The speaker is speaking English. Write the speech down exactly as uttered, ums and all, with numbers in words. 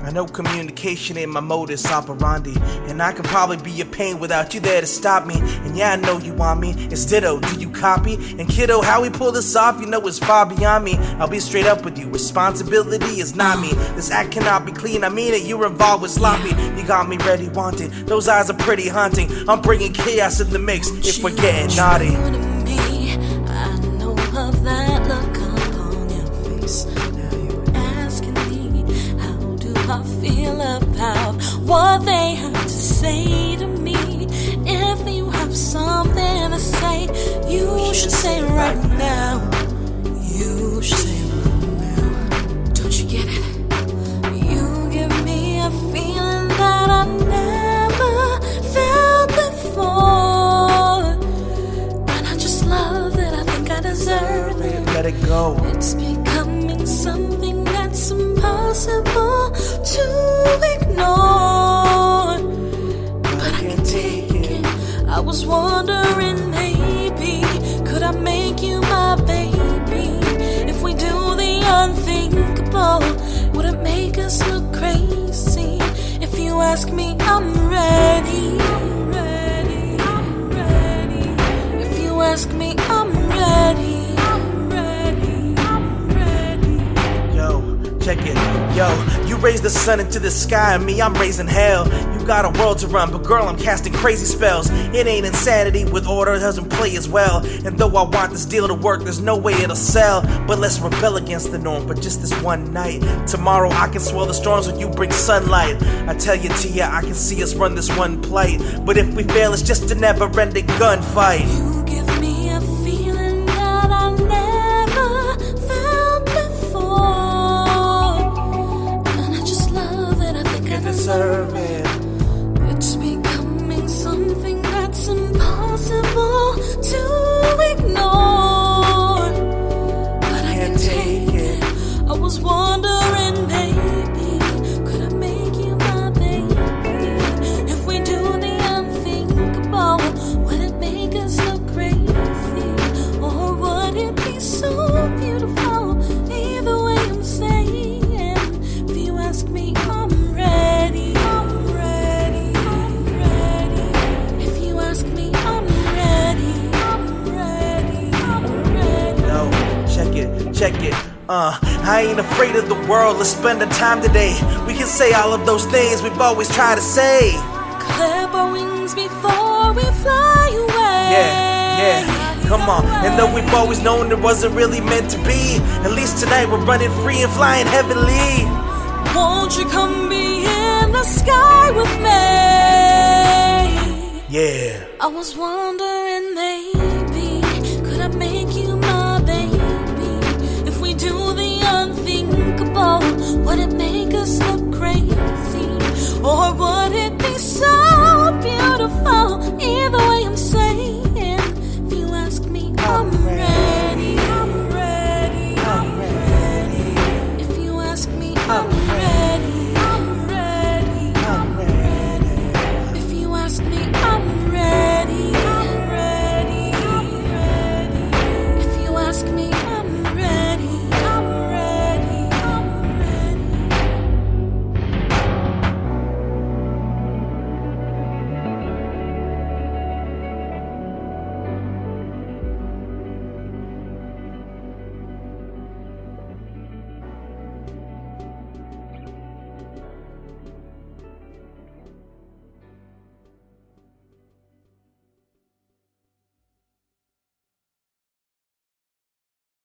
I know communication ain't my modus operandi, and I can probably be a pain without you there to stop me. And yeah, I know you want me, it's ditto, do you copy? And kiddo, how we pull this off, you know it's far beyond me. I'll be straight up with you, responsibility is not me. This act cannot be clean, I mean it, you're involved with sloppy. You got me ready, wanted, those eyes are pretty haunting. I'm bringing chaos in the mix if we're getting naughty. I know of that look upon your face. Now you're asking me, how do I feel about what they have to say to me? If you have something to say, you should say it right now. You should say it right now. Don't you get it? You give me a feeling that I never felt before, and I just love it. I think I deserve it. Let it go. It's becoming something that's impossible to ignore, but I can take it. I was wondering, maybe could I make you my baby? If we do the unthinkable, would it make us look crazy? If you ask me, I'm ready. I'm ready. I'm ready. If you ask me, I'm ready. I'm ready. I'm ready. Yo, check it. Yo, you raise the sun into the sky, and me, I'm raising hell. You got a world to run, but girl, I'm casting crazy spells. It ain't insanity with order, doesn't play as well. And though I want this deal to work, there's no way it'll sell. But let's rebel against the norm for just this one night. Tomorrow I can swell the storms when you bring sunlight. I tell you, Tia, I can see us run this one plight. But if we fail, it's just a never-ending gunfight. You give me a feeling that I never felt before, and I just love it. I think I deserve it. It's becoming something that's impossible to ignore, but I can take it. I was wondering, baby, could I make you my baby? If we do the unthinkable, would it make us look crazy? Or would it be so beautiful? Either way I'm saying, if you ask me, I'm ready. I'm ready. I'm ready. If you ask me, I'm ready. I'm ready. I'm ready. Yo, check it, check it. Uh, I ain't afraid of the world, let's spend the time today. We can say all of those things we've always tried to say. Clap our wings before we fly away. Yeah, yeah, come on. And though we've always known it wasn't really meant to be, at least tonight we're running free and flying heavenly. Won't you come be in the sky with me? Yeah. I was wondering, maybe could I make you my baby? If we do the unthinkable, would it make us look crazy? Or would it be so beautiful? Either way I'm saying, if you ask me, I'm ready. I'm ready. I'm ready. If you ask me, I'm ready.